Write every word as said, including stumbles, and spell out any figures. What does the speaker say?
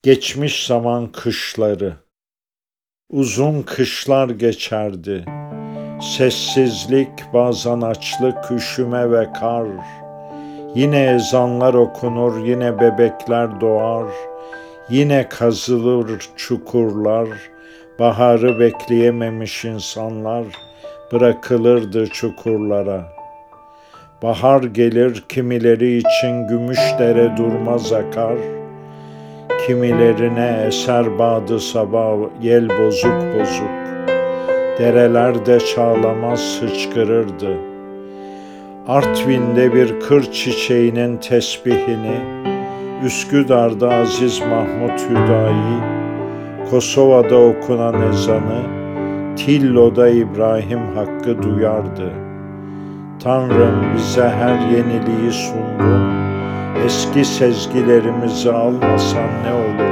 Geçmiş zaman kışları, uzun kışlar geçerdi. Sessizlik, bazen açlık, üşüme ve kar. Yine ezanlar okunur, yine bebekler doğar. Yine kazılır çukurlar, baharı bekleyememiş insanlar bırakılırdı çukurlara. Bahar gelir, kimileri için gümüş dere durmaz akar. Kimilerine eser bağdı sabah yel bozuk bozuk. Derelerde çağlamaz hıçkırırdı. Artvin'de bir kır çiçeğinin tesbihini, Üsküdar'da Aziz Mahmut Hüdayi, Kosova'da okunan ezanı, Tillo'da İbrahim Hakkı duyardı. Tanrım bize her yeniliği sundun, eski sezgilerimizi almasan ne olur?